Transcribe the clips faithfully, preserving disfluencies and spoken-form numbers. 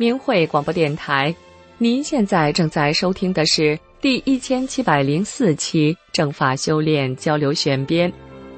明慧广播电台，您现在正在收听的是第一千七百零四期正法修炼交流选编。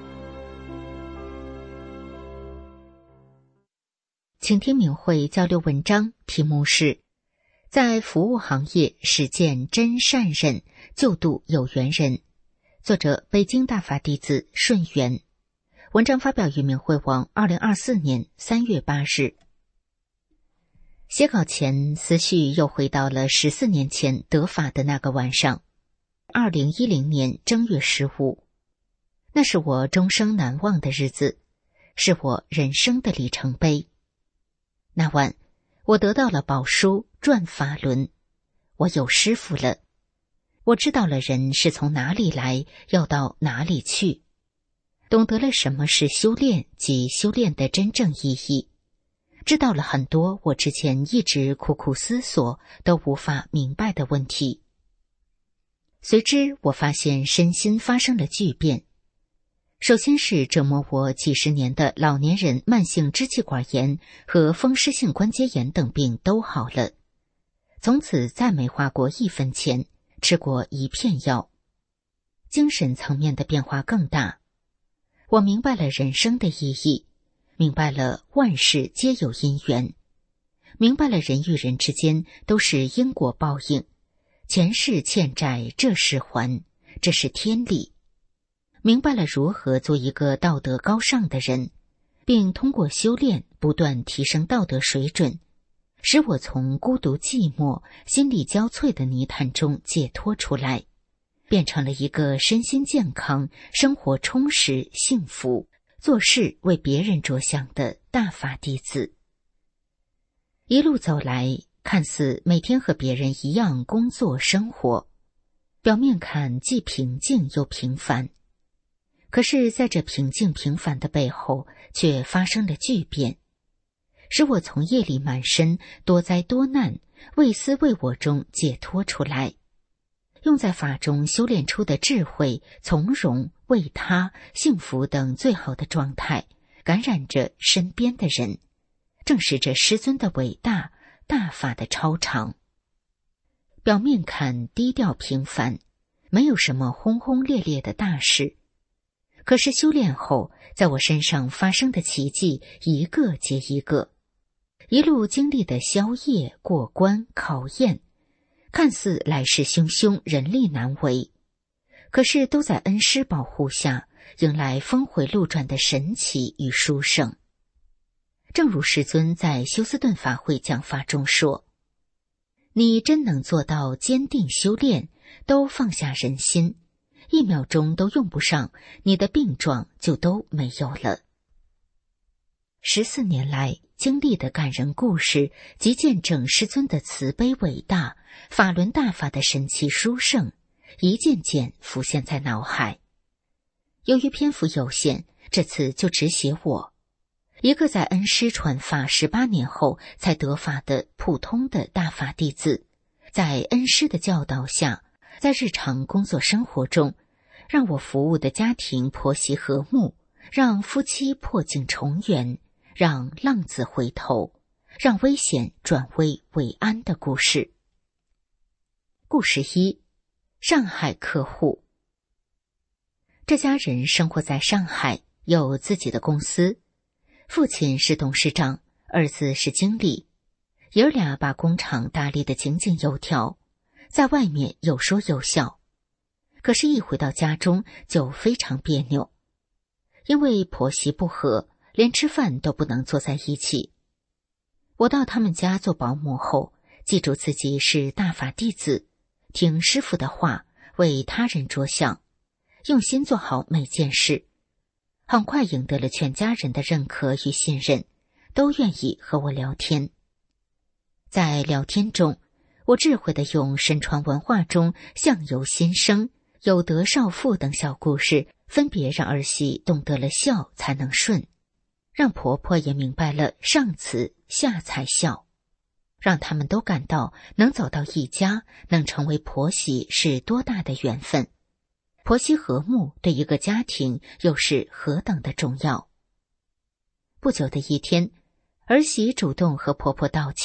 请听明慧交流文章，题目是在服务行业实践真善忍，救度有缘人。作者北京大法弟子顺源。文章发表于明慧网二零二四年三月八日。写稿前，思绪又回到了十四年前得法的那个晚上，二零一零年正月十五。那是我终生难忘的日子，是我人生的里程碑。那晚，我得到了宝书转法轮，我有师父了。我知道了人是从哪里来，要到哪里去，懂得了什么是修炼及修炼的真正意义，知道了很多我之前一直苦苦思索都无法明白的问题。随之我发现身心发生了巨变。首先是折磨我几十年的老年人慢性支气管炎和风湿性关节炎等病都好了，从此再没花过一分钱，吃过一片药。精神层面的变化更大，我明白了人生的意义，明白了万事皆有因缘，明白了人与人之间都是因果报应，前世欠债这世还，这是天理。明白了如何做一个道德高尚的人，并通过修炼不断提升道德水准，使我从孤独寂寞、心力交瘁的泥潭中解脱出来，变成了一个身心健康、生活充实、幸福、做事为别人着想的大法弟子。一路走来，看似每天和别人一样工作生活，表面看既平静又平凡。可是在这平静平凡的背后，却发生了巨变，使我从业力满身、多灾多难、为私为我中解脱出来，用在法中修炼出的智慧、从容、为他、幸福等最好的状态，感染着身边的人，正是这师尊的伟大，大法的超常。表面看低调平凡，没有什么轰轰烈烈的大事，可是修炼后，在我身上发生的奇迹一个接一个，一路经历的宵夜、过关、考验，看似来势汹汹，人力难为，可是都在恩师保护下，迎来峰回路转的神奇与殊胜。正如师尊在休斯顿法会讲法中说，你真能做到坚定修炼，都放下人心，一秒钟都用不上，你的病状就都没有了。十四年来经历的感人故事及见证师尊的慈悲伟大，法轮大法的神奇殊胜，一件件浮现在脑海。由于篇幅有限，这次就只写我，一个在恩师传法十八年后才得法的普通的大法弟子，在恩师的教导下，在日常工作生活中，让我服务的家庭婆媳和睦，让夫妻破镜重圆，让浪子回头，让危险转危为安的故事。故事一，上海客户。这家人生活在上海，有自己的公司，父亲是董事长，儿子是经理，爷儿俩把工厂打理得井井有条，在外面有说有笑。可是一回到家中就非常别扭，因为婆媳不和，连吃饭都不能坐在一起。我到他们家做保姆后，记住自己是大法弟子，听师父的话，为他人着想，用心做好每件事，很快赢得了全家人的认可与信任，都愿意和我聊天。在聊天中，我智慧地用神传文化中相由心生、有德少妇等小故事，分别让儿媳懂得了孝才能顺，让婆婆也明白了上慈下才孝，让他们都感到能走到一家，能成为婆媳是多大的缘分，婆媳和睦对一个家庭又是何等的重要。不久的一天，儿媳主动和婆婆道歉，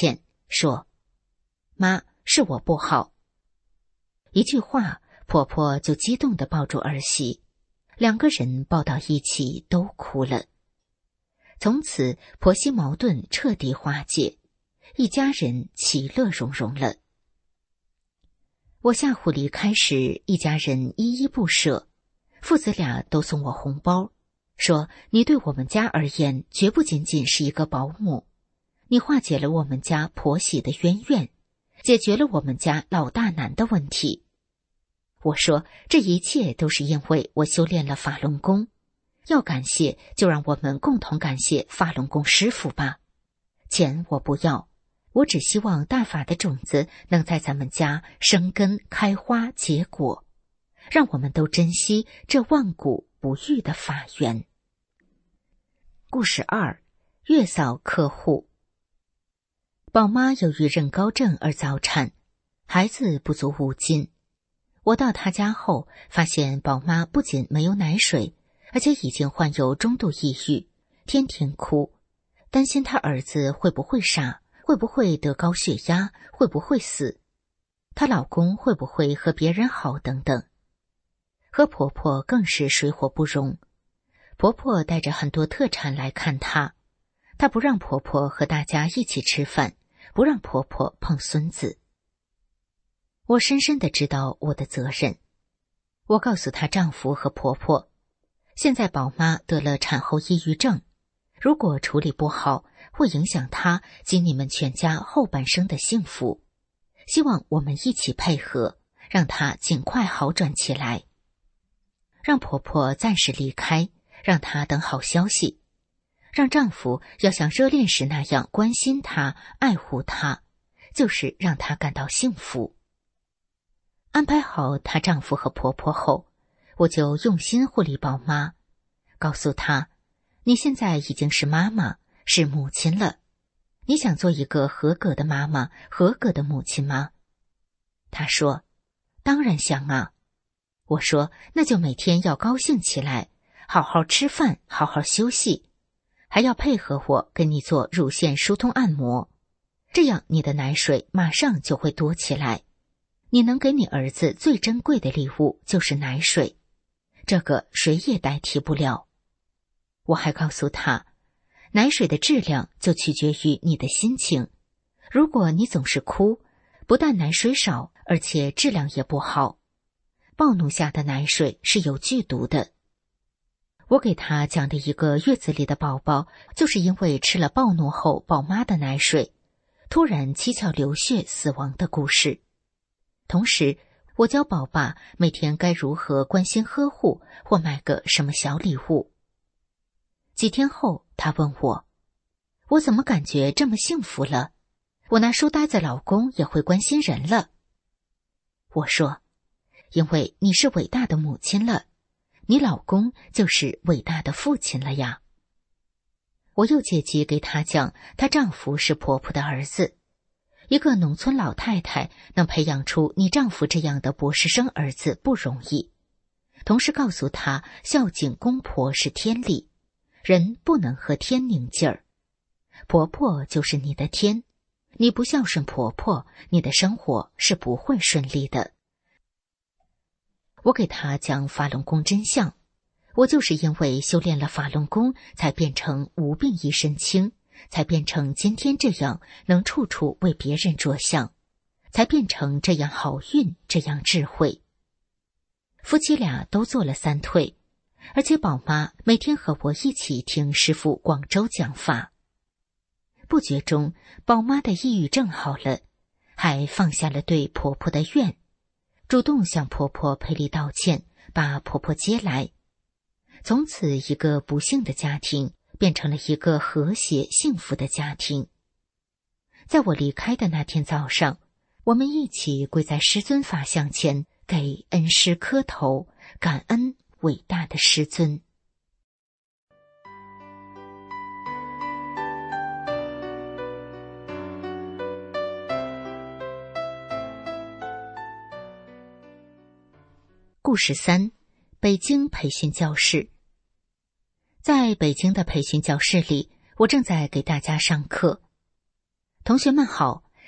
说：“妈，是我不好。”一句话，婆婆就激动地抱住儿媳，两个人抱到一起都哭了。从此婆媳矛盾彻底化解，一家人其乐融融了。我下户离开时，一家人依依不舍，父子俩都送我红包，说你对我们家而言绝不仅仅是一个保姆，你化解了我们家婆媳的渊源，解决了我们家老大难的问题。我说这一切都是因为我修炼了法轮功，要感谢就让我们共同感谢法轮功师父吧。钱我不要，我只希望大法的种子能在咱们家生根开花结果，让我们都珍惜这万古不渝的法缘。故事二，月嫂客户。宝妈由于妊高症而早产，孩子不足五斤。我到她家后，发现宝妈不仅没有奶水，而且已经患有中度抑郁，天天哭，担心她儿子会不会傻，会不会得高血压，会不会死，她老公会不会和别人好等等。和婆婆更是水火不容，婆婆带着很多特产来看她，她不让婆婆和大家一起吃饭，不让婆婆碰孙子。我深深地知道我的责任，我告诉她丈夫和婆婆，现在宝妈得了产后抑郁症，如果处理不好，会影响她及你们全家后半生的幸福，希望我们一起配合，让她尽快好转起来。让婆婆暂时离开，让她等好消息，让丈夫要像热恋时那样关心她、爱护她，就是让她感到幸福。安排好她丈夫和婆婆后，我就用心护理宝妈，告诉她，你现在已经是妈妈，是母亲了，你想做一个合格的妈妈，合格的母亲吗？她说，当然想啊。我说，那就每天要高兴起来，好好吃饭，好好休息，还要配合我给你做乳腺疏通按摩，这样你的奶水马上就会多起来。你能给你儿子最珍贵的礼物就是奶水，这个谁也代替不了。我还告诉他，奶水的质量就取决于你的心情，如果你总是哭，不但奶水少，而且质量也不好。暴怒下的奶水是有剧毒的。我给他讲的一个月子里的宝宝，就是因为吃了暴怒后宝妈的奶水，突然七窍流血死亡的故事。同时，我教宝爸每天该如何关心呵护，或买个什么小礼物。几天后，他问我，我怎么感觉这么幸福了？我那书呆子老公也会关心人了。我说，因为你是伟大的母亲了，你老公就是伟大的父亲了呀。我又借机给她讲，她丈夫是婆婆的儿子，一个农村老太太能培养出你丈夫这样的博士生儿子不容易。同时告诉她，孝敬公婆是天理，人不能和天拧劲儿。婆婆就是你的天，你不孝顺婆婆，你的生活是不会顺利的。我给她讲法轮功真相，我就是因为修炼了法轮功，才变成无病一身轻，才变成今天这样能处处为别人着想，才变成这样好运，这样智慧。夫妻俩都做了三退，而且宝妈每天和我一起听师父广州讲法。不觉中，宝妈的抑郁症好了，还放下了对婆婆的怨，主动向婆婆赔礼道歉，把婆婆接来。从此，一个不幸的家庭变成了一个和谐幸福的家庭。在我离开的那天早上，我们一起跪在师尊法像前，给恩师磕头，感恩伟大的师尊。故事三，北京培训教室。在北京的培训教室里，我正在给大家上课。同学们好，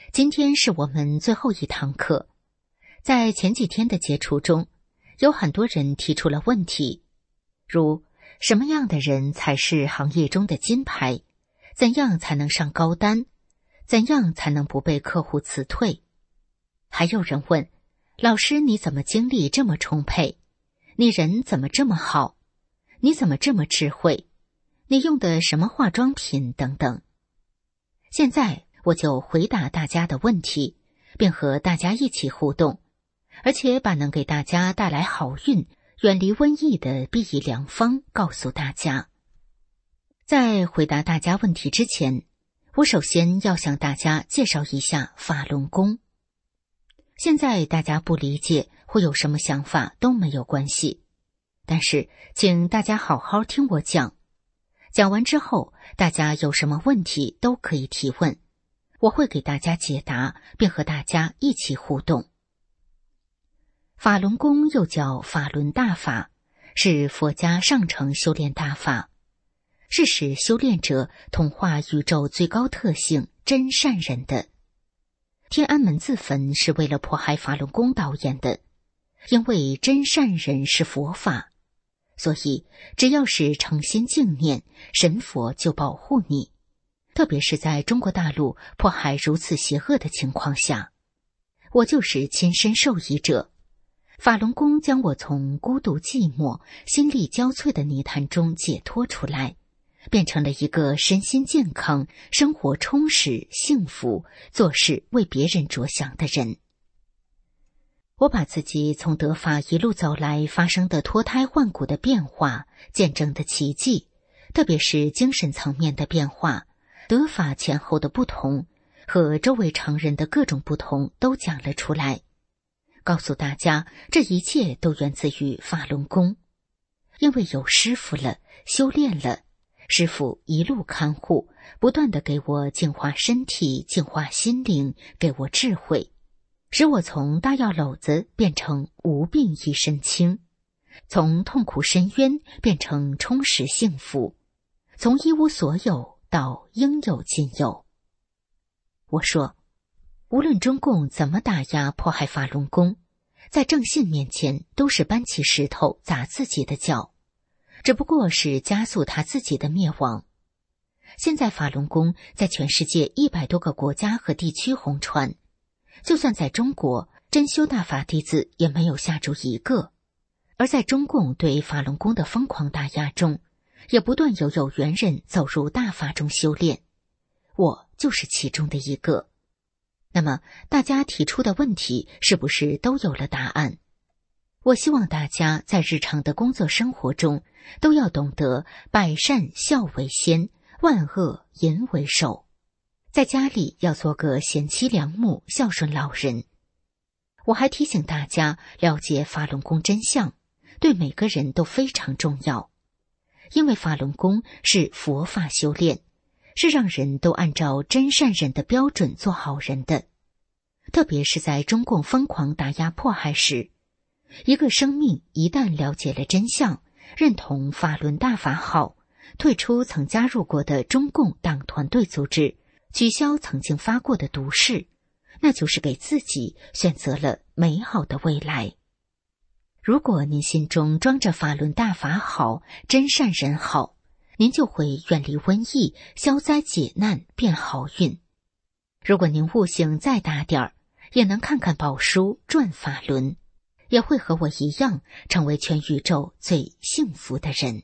今天是我们最后一堂课。在前几天的接触中，有很多人提出了问题，如什么样的人才是行业中的金牌？怎样才能上高单？怎样才能不被客户辞退？还有人问，老师你怎么精力这么充沛？你人怎么这么好？你怎么这么智慧？你用的什么化妆品等等。现在我就回答大家的问题，并和大家一起互动，而且把能给大家带来好运、远离瘟疫的必益良方告诉大家。在回答大家问题之前，我首先要向大家介绍一下法轮功。现在大家不理解或有什么想法都没有关系，但是请大家好好听我讲。讲完之后，大家有什么问题都可以提问，我会给大家解答，并和大家一起互动。法轮功又叫法轮大法，是佛家上乘修炼大法，是使修炼者同化宇宙最高特性真善人的。天安门自焚是为了迫害法轮功导演的，因为真善人是佛法，所以只要是诚心敬念，神佛就保护你，特别是在中国大陆迫害如此邪恶的情况下。我就是亲身受益者，法轮功将我从孤独寂寞、心力交瘁的泥潭中解脱出来，变成了一个身心健康、生活充实、幸福、做事为别人着想的人。我把自己从得法一路走来发生的脱胎换骨的变化、见证的奇迹，特别是精神层面的变化、得法前后的不同和周围常人的各种不同都讲了出来，告诉大家这一切都源自于法轮功。因为有师傅了，修炼了，师傅一路看护，不断地给我净化身体、净化心灵，给我智慧，使我从大药篓子变成无病一身轻，从痛苦深渊变成充实幸福，从一无所有到应有尽有。我说，无论中共怎么打压迫害法轮功，在正信面前都是搬起石头砸自己的脚，只不过是加速他自己的灭亡。现在法轮功在全世界一百多个国家和地区红传，就算在中国，真修大法弟子也没有下住一个。而在中共对法轮功的疯狂打压中，也不断有有缘人走入大法中修炼，我就是其中的一个。那么大家提出的问题是不是都有了答案？我希望大家在日常的工作生活中都要懂得百善孝为先，万恶淫为首，在家里要做个贤妻良母、孝顺老人。我还提醒大家了解法轮功真相，对每个人都非常重要，因为法轮功是佛法修炼，是让人都按照真善人的标准做好人的。特别是在中共疯狂打压迫害时，一个生命一旦了解了真相，认同法轮大法好，退出曾加入过的中共党团队组织，取消曾经发过的毒誓，那就是给自己选择了美好的未来。如果您心中装着法轮大法好，真善人好，您就会远离瘟疫，消灾解难，变好运。如果您悟性再大点儿，也能看看宝书转法轮，也会和我一样成为全宇宙最幸福的人。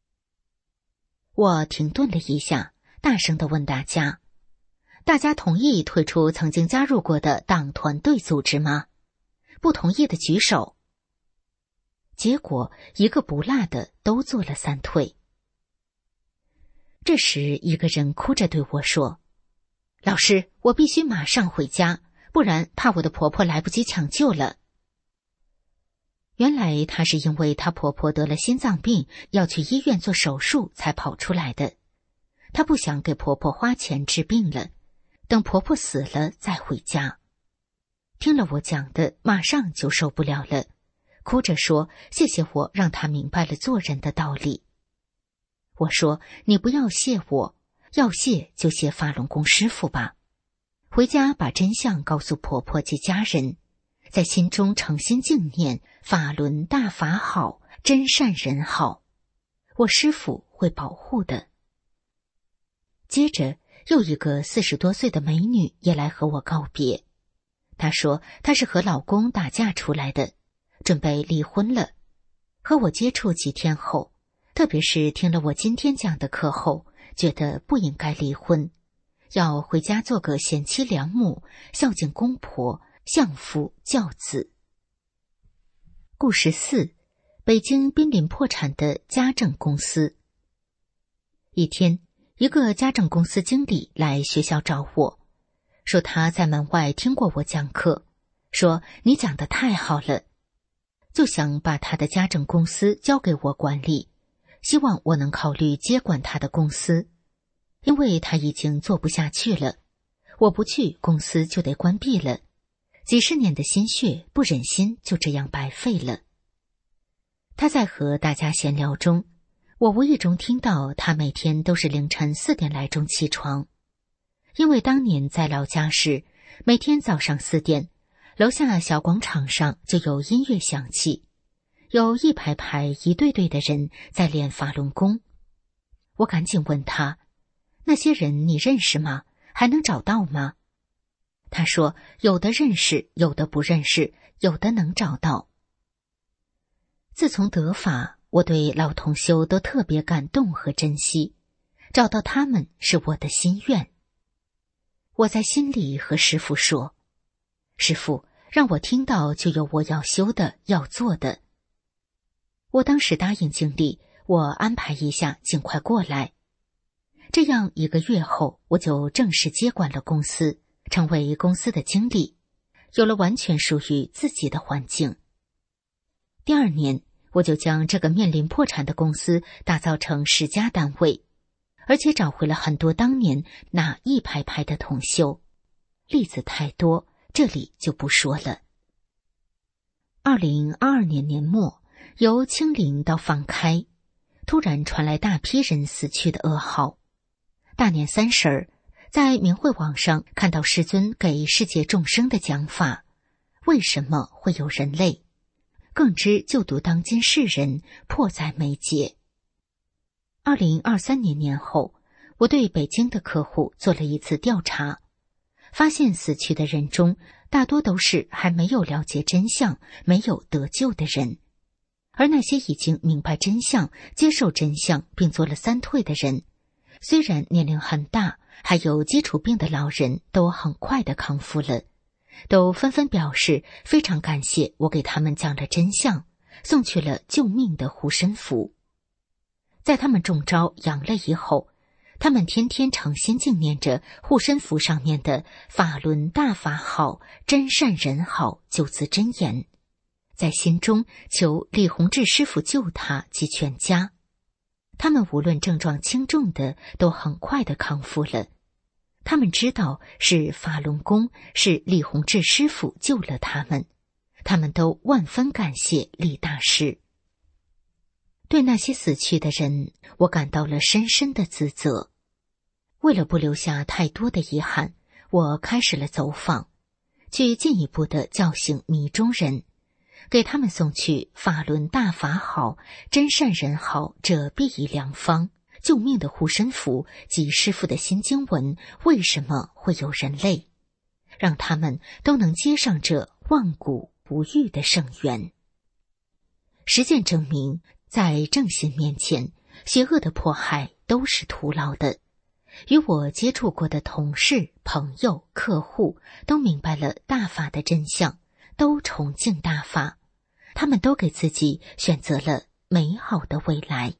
我停顿了一下，大声地问大家，大家同意退出曾经加入过的党团队组织吗？不同意的举手。结果一个不落的都做了三退。这时一个人哭着对我说，老师，我必须马上回家，不然怕我的婆婆来不及抢救了。原来她是因为她婆婆得了心脏病，要去医院做手术才跑出来的。她不想给婆婆花钱治病了，等婆婆死了再回家。听了我讲的，马上就受不了了，哭着说谢谢我让她明白了做人的道理。我说，你不要谢我，要谢就谢法轮功师父吧。 回家把真相告诉婆婆及家人，在心中诚心敬念法轮大法好，真善人好，我师父会保护的。接着又一个四十多岁的美女也来和我告别，她说她是和老公打架出来的，准备离婚了。和我接触几天后，特别是听了我今天讲的课后，觉得不应该离婚，要回家做个贤妻良母，孝敬公婆，相夫教子。故事四：北京濒临破产的家政公司。一天，一个家政公司经理来学校找我，说他在门外听过我讲课，说你讲得太好了，就想把他的家政公司交给我管理，希望我能考虑接管他的公司，因为他已经做不下去了，我不去，公司就得关闭了，几十年的心血不忍心就这样白费了。他在和大家闲聊中，我无意中听到他每天都是凌晨四点来钟起床，因为当年在老家时，每天早上四点，楼下小广场上就有音乐响起，有一排排一对对的人在练法轮功。我赶紧问他，那些人你认识吗？还能找到吗？他说，有的认识，有的不认识，有的能找到。自从得法，我对老同修都特别感动和珍惜，找到他们是我的心愿。我在心里和师父说，师父，让我听到就有我要修的，要做的。我当时答应经理，我安排一下尽快过来。这样一个月后，我就正式接管了公司，成为公司的经理，有了完全属于自己的环境。第二年，我就将这个面临破产的公司打造成十家单位，而且找回了很多当年那一排排的同修，例子太多，这里就不说了。二零二二年年末，由清零到放开，突然传来大批人死去的噩耗。大年三十儿，在明慧网上看到师尊给世界众生的讲法，为什么会有人类？更知就读当今世人迫在眉睫。二零二三年年后，我对北京的客户做了一次调查，发现死去的人中，大多都是还没有了解真相、没有得救的人，而那些已经明白真相、接受真相并做了三退的人，虽然年龄很大，还有基础病的老人都很快的康复了，都纷纷表示非常感谢我给他们讲了真相，送去了救命的护身符。在他们中招阳了以后，他们天天诚心敬念着护身符上面的法轮大法好，真善人好九字真言，在心中求李洪志师父救他及全家。他们无论症状轻重的都很快的康复了，他们知道是法轮功，是李洪志师父救了他们，他们都万分感谢李大师。对那些死去的人，我感到了深深的自责。为了不留下太多的遗憾，我开始了走访，去进一步的叫醒迷中人，给他们送去法轮大法好，真善人好这必宜良方，救命的护身符及师父的新经文为什么会有人类，让他们都能接上这万古不遇的圣缘。实践证明，在正心面前，邪恶的迫害都是徒劳的。与我接触过的同事、朋友、客户都明白了大法的真相，都崇敬大法，他们都给自己选择了美好的未来。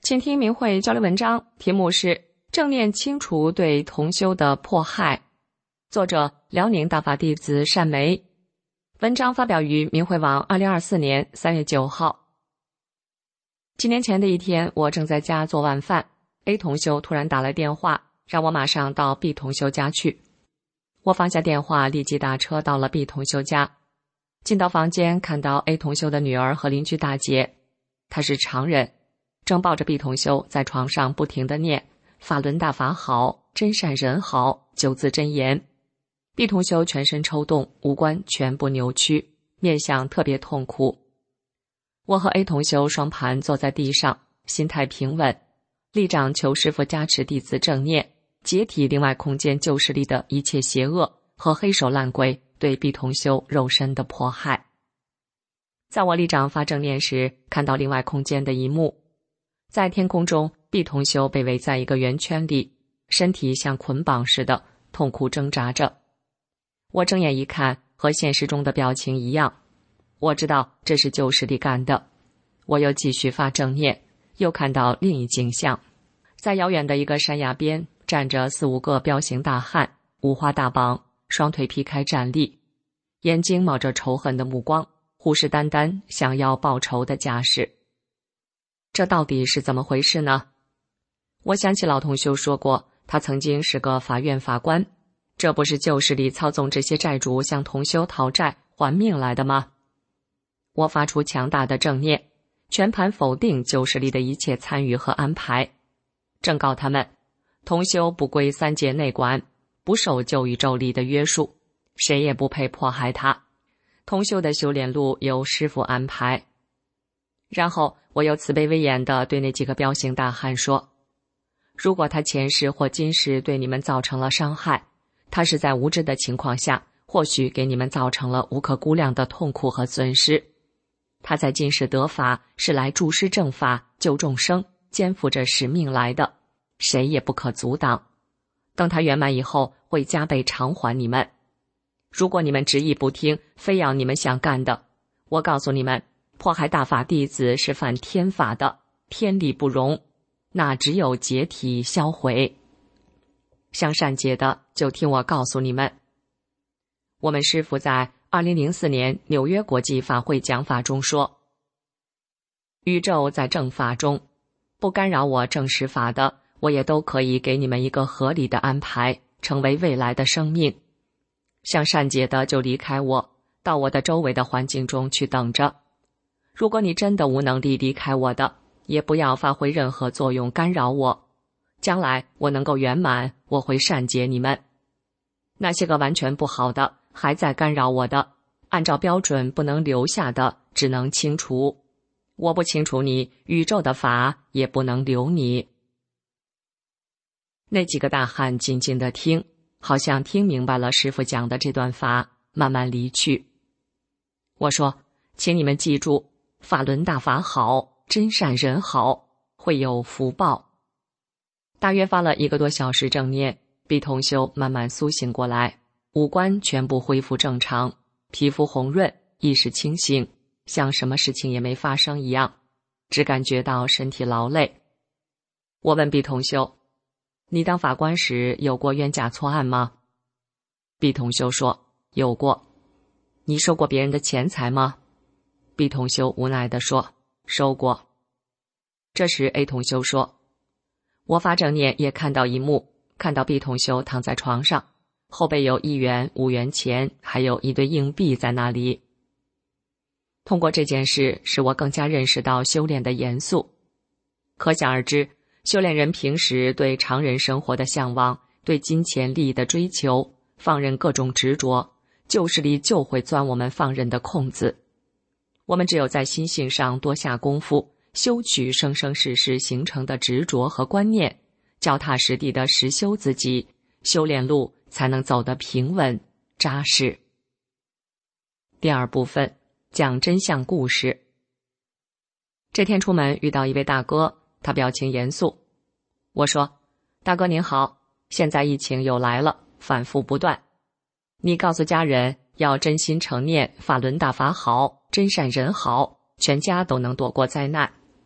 请听明慧交流文章，题目是正念清除对同修的迫害，作者辽宁大法弟子单梅。文章发表于明慧网二零二四年三月九号。几年前的一天，我正在家做晚饭， A 同修突然打来电话，让我马上到 B 同修家去。我放下电话，立即打车到了 B 同修家。进到房间，看到 A 同修的女儿和邻居大姐，她是常人，正抱着 B 同修在床上不停地念法轮大法好，真善人好九字真言。 B 同修全身抽动，五官全部扭曲，面相特别痛苦。我和 A 同修双盘坐在地上，心态平稳，立掌求师父加持弟子正念，解体另外空间旧势力的一切邪恶和黑手烂鬼对 B 同修肉身的迫害。在我立掌发正念时，看到另外空间的一幕，在天空中 B 同修被围在一个圆圈里，身体像捆绑似的痛苦挣扎着。我睁眼一看，和现实中的表情一样，我知道这是旧势力干的。我又继续发正念，又看到另一景象，在遥远的一个山崖边站着四五个彪形大汉，五花大绑，双腿劈开站立，眼睛冒着仇恨的目光，虎视眈眈，想要报仇的架势。这到底是怎么回事呢？我想起老同修说过，他曾经是个法院法官，这不是旧势力操纵这些债主向同修讨债还命来的吗？我发出强大的正念，全盘否定旧势力的一切参与和安排，正告他们，同修不归三界内管，不受旧宇宙力的约束，谁也不配迫害他，同修的修炼路由师父安排。然后我又慈悲威严地对那几个彪形大汉说，如果他前世或今世对你们造成了伤害，他是在无知的情况下，或许给你们造成了无可估量的痛苦和损失。他在今世得法，是来助施正法，救众生，肩负着使命来的，谁也不可阻挡。等他圆满以后，会加倍偿还你们。如果你们执意不听，非要你们想干的，我告诉你们，迫害大法弟子是犯天法的，天理不容，那只有解体销毁。想善解的，就听我告诉你们。我们师父在二零零四年纽约国际法会讲法中说，宇宙在正法中，不干扰我正实法的，我也都可以给你们一个合理的安排，成为未来的生命。想善解的就离开我，到我的周围的环境中去等着。如果你真的无能力离开我的，也不要发挥任何作用干扰我。将来我能够圆满，我会善解你们。那些个完全不好的，还在干扰我的，按照标准不能留下的，只能清除。我不清除你，宇宙的法也不能留你。那几个大汉静静地听，好像听明白了师父讲的这段法，慢慢离去。我说，请你们记住，法轮大法好，真善人好，会有福报。大约发了一个多小时正念， B 同修慢慢苏醒过来，五官全部恢复正常，皮肤红润，意识清醒，像什么事情也没发生一样，只感觉到身体劳累。我问 B 同修，你当法官时有过冤假错案吗？ B 同修说，有过。你收过别人的钱财吗？ B 同修无奈地说，收过。这时 A 同修说，我发正念也看到一幕，看到 B 同修躺在床上，后背有一元、五元钱，还有一堆硬币在那里。通过这件事，使我更加认识到修炼的严肃。可想而知，修炼人平时对常人生活的向往，对金钱利益的追求，放任各种执着，旧势力就会钻我们放任的空子。我们只有在心性上多下功夫，修取生生世世形成的执着和观念，脚踏实地的实修自己，修炼路才能走得平稳扎实。第二部分，讲真相故事。这天出门遇到一位大哥，他表情严肃。我说，大哥您好，现在疫情又来了，反复不断，你告诉家人要真心诚念法轮大法好，真善人好，全家都能躲过灾难。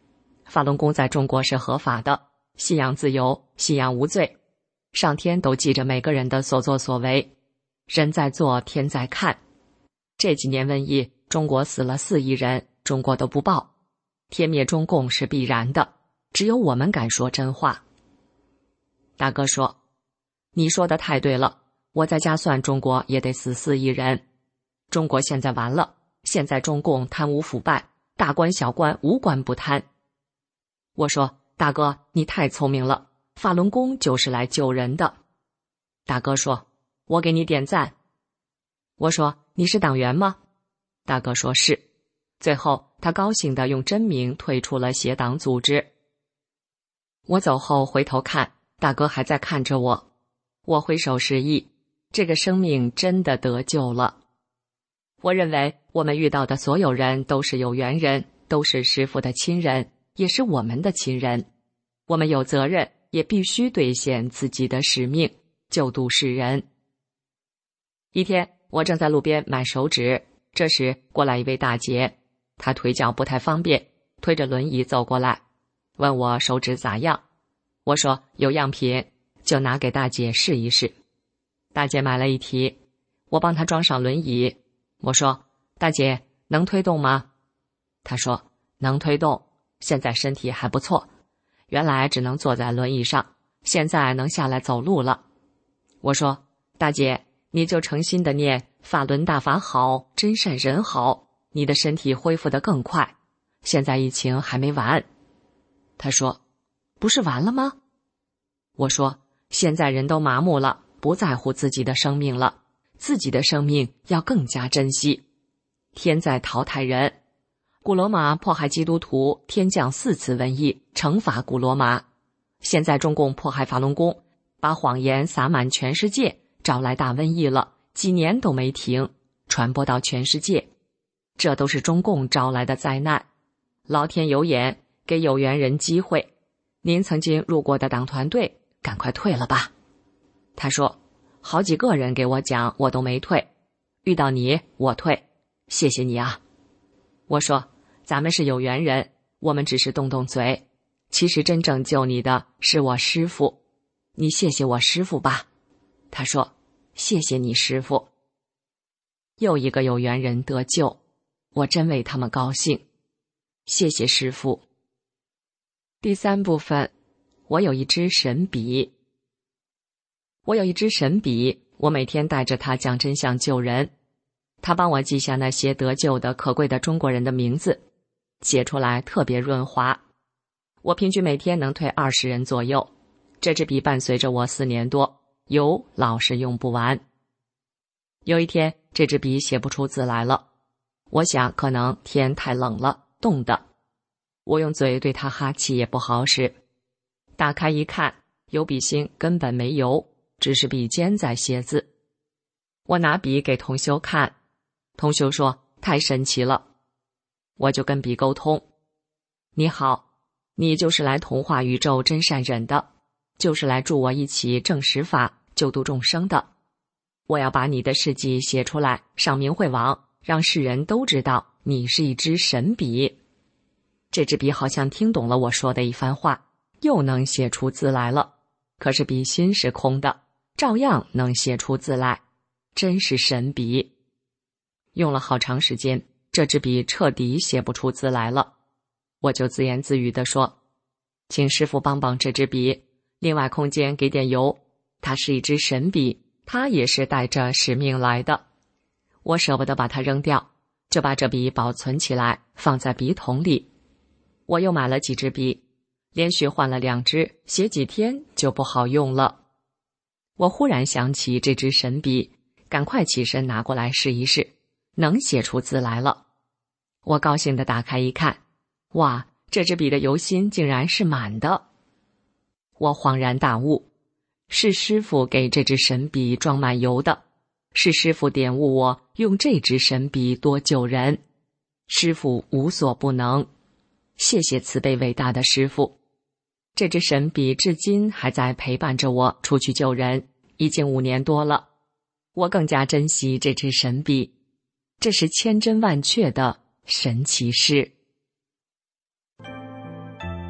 法轮功在中国是合法的，信仰自由，信仰无罪。上天都记着每个人的所作所为，人在做，天在看。这几年瘟疫，中国死了四亿人，中国都不报。天灭中共是必然的，只有我们敢说真话。大哥说，你说的太对了，我在家算中国也得死四亿人。中国现在完了，现在中共贪污腐败，大官小官无官不贪。我说，大哥，你太聪明了，法轮功就是来救人的。大哥说，我给你点赞。我说，你是党员吗？大哥说是。最后他高兴地用真名退出了邪党组织。我走后回头看，大哥还在看着我。我挥手示意，这个生命真的得救了。我认为我们遇到的所有人都是有缘人，都是师父的亲人，也是我们的亲人。我们有责任，也必须兑现自己的使命，救度世人。一天，我正在路边买手纸，这时过来一位大姐，她腿脚不太方便，推着轮椅走过来，问我手指咋样。我说有样品，就拿给大姐试一试。大姐买了一提，我帮她装上轮椅。我说，大姐能推动吗？她说能推动，现在身体还不错，原来只能坐在轮椅上，现在能下来走路了。我说，大姐你就诚心的念法轮大法好，真善人好，你的身体恢复得更快，现在疫情还没完。她说，不是完了吗？我说，现在人都麻木了，不在乎自己的生命了，自己的生命要更加珍惜。天在淘汰人，古罗马迫害基督徒，天降四次瘟疫，惩罚古罗马。现在中共迫害法轮功，把谎言撒满全世界，招来大瘟疫了，几年都没停，传播到全世界。这都是中共招来的灾难。老天有眼，给有缘人机会。您曾经入过的党团队，赶快退了吧。他说，好几个人给我讲，我都没退，遇到你我退，谢谢你啊。我说，咱们是有缘人，我们只是动动嘴，其实真正救你的是我师父，你谢谢我师父吧。他说，谢谢你师父。又一个有缘人得救，我真为他们高兴，谢谢师父。第三部分，我有一支神笔。我有一支神笔，我每天带着它讲真相救人。他帮我记下那些得救的可贵的中国人的名字，写出来特别润滑。我平均每天能退二十人左右。这支笔伴随着我四年多，油老是用不完。有一天，这支笔写不出字来了，我想可能天太冷了，冻的。我用嘴对它哈气也不好使。打开一看，油笔芯根本没油，只是笔尖在写字。我拿笔给同修看，同修说太神奇了。我就跟笔沟通，你好，你就是来同化宇宙真善忍的，就是来助我一起证实法，救度众生的。我要把你的事迹写出来，上明慧网，让世人都知道你是一支神笔。这支笔好像听懂了我说的一番话，又能写出字来了，可是笔芯是空的，照样能写出字来，真是神笔。用了好长时间，这支笔彻底写不出字来了。我就自言自语地说，请师父帮帮这支笔，另外空间给点油，它是一支神笔，它也是带着使命来的。我舍不得把它扔掉，就把这笔保存起来，放在笔筒里。我又买了几支笔，连续换了两支，写几天就不好用了。我忽然想起这支神笔，赶快起身拿过来试一试，能写出字来了。我高兴地打开一看，哇，这支笔的油芯竟然是满的。我恍然大悟，是师父给这支神笔装满油的，是师父点悟我用这支神笔多救人，师父无所不能。谢谢慈悲伟大的师父，这支神笔至今还在陪伴着我出去救人，已经五年多了。我更加珍惜这支神笔，这是千真万确的神奇事。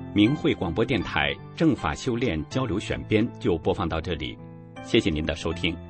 明慧广播电台正法修炼交流选编就播放到这里，谢谢您的收听。